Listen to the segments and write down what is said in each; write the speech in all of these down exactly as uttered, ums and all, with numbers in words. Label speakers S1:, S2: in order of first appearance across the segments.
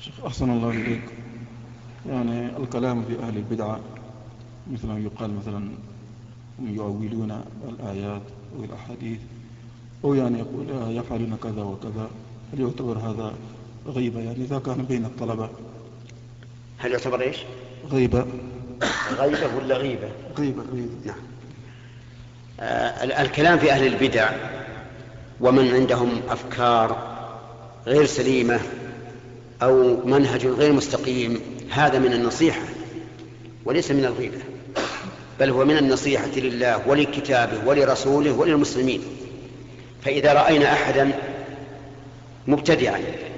S1: شيخ أحسن الله إليك. يعني الكلام في أهل البدعة مثل ما يقال مثلا هم يؤولون الآيات والأحاديث، أو يعني يقول يفعلون كذا وكذا، هل يعتبر هذا غيبة؟ يعني إذا كان بين الطلبة
S2: هل يعتبر إيش؟
S1: غيبة.
S2: غيبة ولا غيبة؟
S1: غيبة غيبة.
S2: نعم. آه الكلام في أهل البدع ومن عندهم أفكار غير سليمة أو منهج غير مستقيم هذا من النصيحة وليس من الغيبة، بل هو من النصيحة لله ولكتابه ولرسوله وللمسلمين. فإذا رأينا أحدا مبتدعا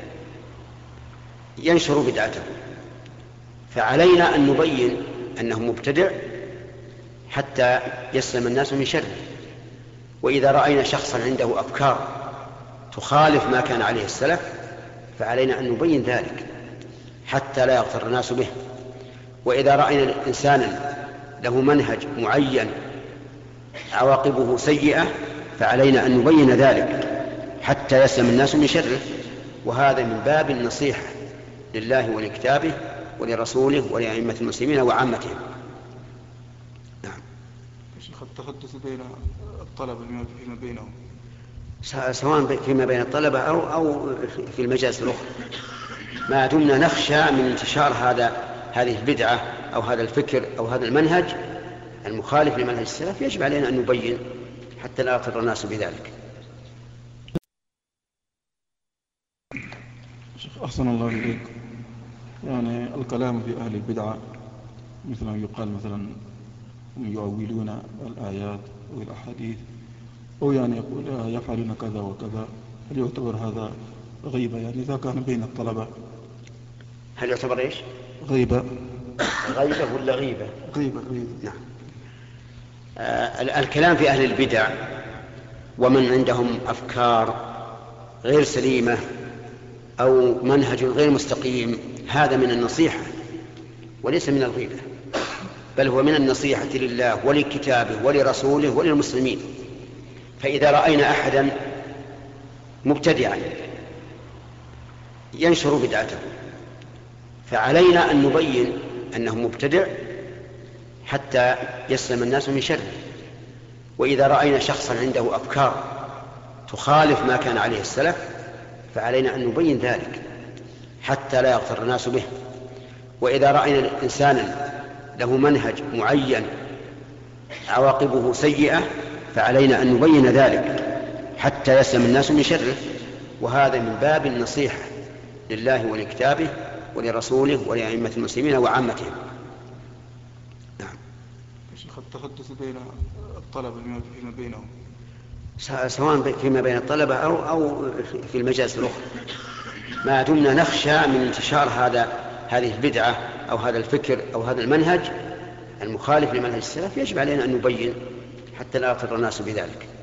S2: ينشر بدعته فعلينا أن نبين أنه مبتدع حتى يسلم الناس من شره. وإذا رأينا شخصا عنده أفكار تخالف ما كان عليه السلف فعلينا أن نبين ذلك حتى لا يغتر الناس به. وإذا رأينا إنسانا له منهج معين عواقبه سيئة فعلينا أن نبين ذلك حتى يسلم الناس من شره. وهذا من باب النصيحة لله ولكتابه ولرسوله ولأئمة المسلمين وعامتهم. نعم.
S1: شيخ التحدث بين الطلبة فيما بينهم
S2: سواء فيما بين الطلبة أو, أو في المجالس الأخرى، ما دمنا نخشى من انتشار هذا هذه البدعة أو هذا الفكر أو هذا المنهج المخالف لمنهج السلف يجب علينا أن نبين حتى لا يغتر الناس بذلك.
S1: شيخ أحسن الله إليك. يعني الكلام في أهل البدعة مثل ما يقال مثلا هم يؤولون الآيات والأحاديث، أو يعني يقول يفعلون كذا وكذا، هل يعتبر هذا غيبة؟ يعني إذا كان بين الطلبة
S2: هل يعتبر إيش؟
S1: غيبة.
S2: غيبة ولا غيبة؟
S1: غيبة غيبة.
S2: نعم. آه الكلام في أهل البدع ومن عندهم أفكار غير سليمة أو منهج غير مستقيم هذا من النصيحة وليس من الغيبة، بل هو من النصيحة لله ولكتابه ولرسوله وللمسلمين. فإذا رأينا أحدا مبتدعا ينشر بدعته فعلينا أن نبين أنه مبتدع حتى يسلم الناس من شره. وإذا رأينا شخصا عنده أفكار تخالف ما كان عليه السلف فعلينا أن نبين ذلك حتى لا يغتر الناس به. وإذا رأينا إنسانا له منهج معين عواقبه سيئة فعلينا أن نبين ذلك حتى يسلم الناس من شره. وهذا من باب النصيحة لله ولكتابه ولرسوله ولأئمة المسلمين وعامتهم. نعم.
S1: شيخ التحدث بين الطلبة فيما بينهم
S2: سواء فيما بين الطلبة أو, أو في المجالس الأخرى، ما دمنا نخشى من انتشار هذا هذه البدعة أو هذا الفكر أو هذا المنهج المخالف لمنهج السلف يجب علينا أن نبين حتى لا يغتر الناس بذلك.